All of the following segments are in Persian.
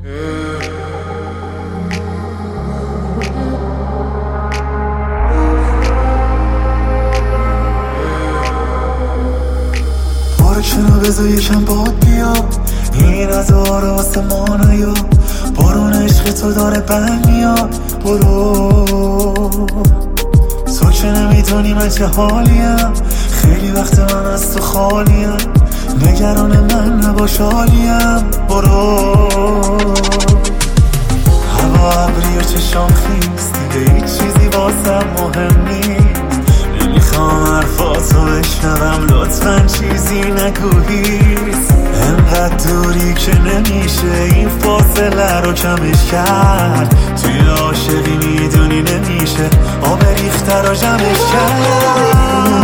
کنو بذار یکم باد بیا، این هزار واسه ما نیا، بارون عشق تو داره بند میاد. برو تو که نمیدونی من چه حالیم، خیلی وقت من از تو خالیم، نگران من نباش حالیم. برو هوا ابری و چشام خیس، دیگه هیچ چیزی واسم مهم نیست. نمیخوام حرفاتو بشنوم، لطفاً چیزی نگو هیس. انقدر دوری که نمیشه این فاصله رو کمش کرد، توی عاشقی میدونی نمیشه آب ریخته رو جمعش کرد.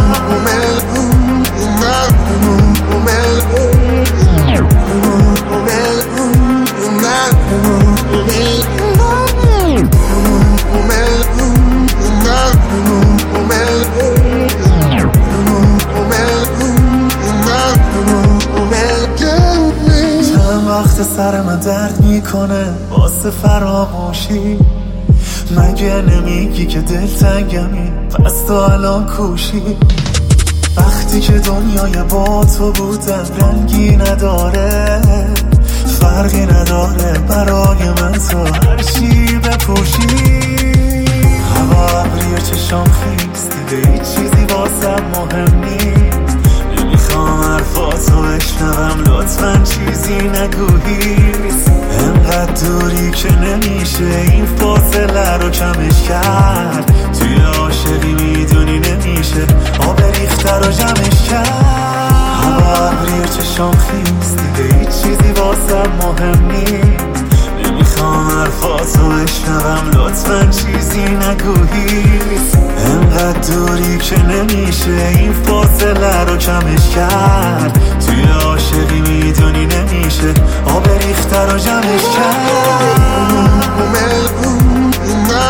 وقت سر من درد میکنه واسه فراموشی، مگه نمیگی که دلتنگمی پس تو الان کوشی؟ وقتی که دنیای با تو بودم رنگی نداره، فرقی نداره برای من تو هرچی بپوشی. هوا ابری و چشام خیس، دیگه هیچ چیزی واسم مهم نیست. نمیخوام حرفاتو بشنوم، لطفاً چیزی نگو هیس. انقدر دوری که نمیشه این فاصله رو کمش کرد، توی عاشقی میدونی نمیشه آب ریخته رو جمعش کرد. هوا ابری و چشام خیس، دیگه هیچ چیزی واسم مهم نیست. نمیخوام حرفاتو بشنوم، لطفاً چیزی نگو هیس. انقدر دوری که نمیشه این فاصله رو کمش کرد، توی عاشقی میدونی نمیشه آب ریخته رو جمعش کرد.